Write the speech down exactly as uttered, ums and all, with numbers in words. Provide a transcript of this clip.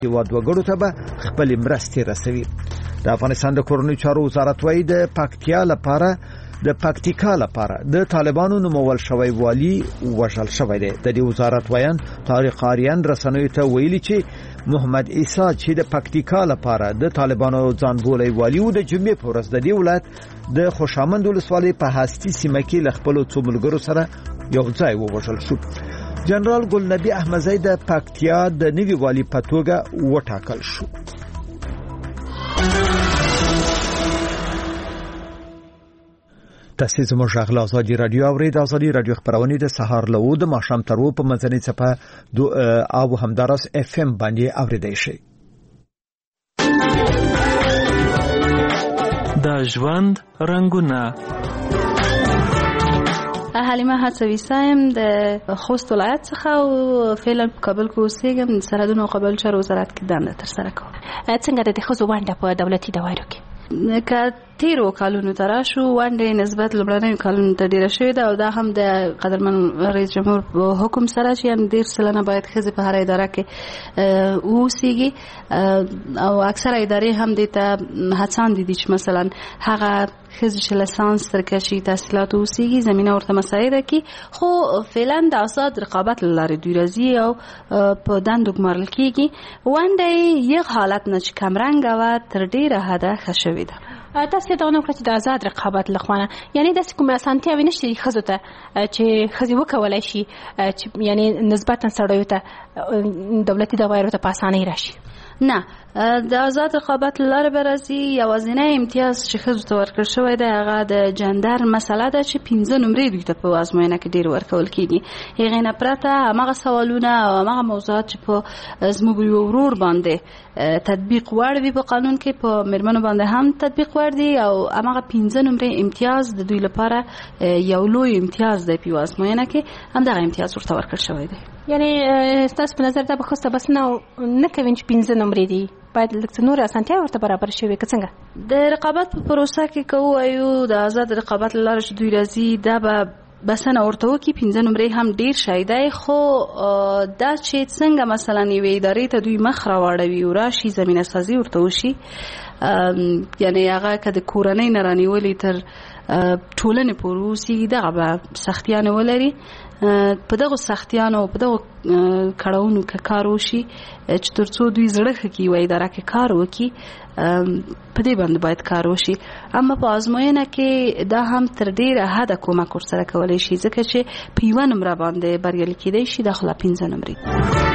هیواد وګړو ته به خپل مرستې رسوي. د افغانستان د کورنیو چارو وزارت وايي د پکتیا لپاره د پکتیکا لپاره د طالبانو نومول شوی والی وژل شوی دی. د دې وزارت وایان طارق آریان رسنیو ته ویلي چې محمد عیسی چې د پکتیکا لپاره د طالبانو ځانګړی والی و د جمعې په ورځ د دې ولایت د خوشامند ولسوالۍ په هستی سیمه کې له خپلو څو ملګرو سره یو ځای ووژل شو. جنرال ګلنبی احمدزی د پکتیا د نوي والی په توګه وټاکل شو. تاسو زموږ غږ له ازادي رادیو اورید. ازادي رادیو خبرونه د سهار له و د ماښام تر و په منځنۍ څپه او همدارس اف ام باندې اوریدای شي. د ژوند رنگونه حلیمه حڅوي سایم د خوست ولایت څخه او فعلا په کابل کې اوسېږم. د سرحدونو او قبایلو چارو وزارت کې دنده ترسره کوم. څنګه د ښځو ونډه په دولتي دوايرو کې؟ که تیرو کالونو ته راشو ونډه نسبت لومړنیو کالونو ته ډیره شوې ده او دا هم د قدرمن رئیس جمهور په حکم سره چې یعنې ډېر سلنه باید ښځې په هره اداره کې واوسېږي او اکثره ادارې هم دې ته هڅاندې دي چې مثلا هغه ښځې چې لسانس ترکشي تحصیلات اوسېږي زمینه ورته مساعده کړي. خو فعلا د آزاد رقابت له لارې دوی راځي او په دندو ګمارل کېږي. ونډه یې یو حالت نه چې کمرنګه وه تر ډېره حده ښه شوې ده. تاسو دا نو کړی چې د آزاد رقابت لخوا یعنی داسې کومه اسانتیاوې نشته دي ښځو ته چې ښځې وکولی شي چې یعنی نسبتا سړیو ته دولتي دوايرو ته په اسانۍ راشي؟ نه، د آزاد رقابت لاره به راځي. یوازینی امتیاز چې ښځو ته ورکړل شوی دی هغه د جندر مسله ده چې پنځه نمرې دوی ته په ازموینه کې ډېر ورکول کېږي. هغې نه پرته هماغه سوالونه او هماغه موضوعات چې په زموږ یو ورور باندې تطبیق وړ وي په قانون کې په مېرمنو باندې هم تطبیق وړ دي او هماغه پنځه نمرې امتیاز د دوی لپاره یو لوی امتیاز دی په یوه ازموینه کې. همدغه امتیاز ورته ورکړل شوی دی. یعنی ستاسو په نظر دا به ښځو ته بس نه کوي چې پنځه نمرې دي، باید لږ څه نورې اسانتیاوې ورته برابر شوي که څنګه؟ د رقابت په پروسه کې که ووایو د آزاد رقابت له لارې چې دوی راځي دا به بسنه ورته وکړي. پنځه نمرې هم ډېر شی دی، خو دا چې څنګه مثلا یوې ادارې ته دوی مخ راواړوي او راشي زمینه سازي ورته وشي، یعنی هغه که د کورنۍ نه رانیولې تر ټولنې پورې اوسېږي دغه به سختیانې ولري. په دغو سختیانو او په دغو کړاوونو که کار وشي چې تر څو دوی زړه ښه کړي یوه اداره کې کار وکړي، په دې باندې باید کار وشي. اما په ازموینه کې دا هم تر ډېره حده کومک ورسره کولی شي ځکه چې په یوه نمره باندې بریالي کېدی شي دا خو لا پنځه نمرې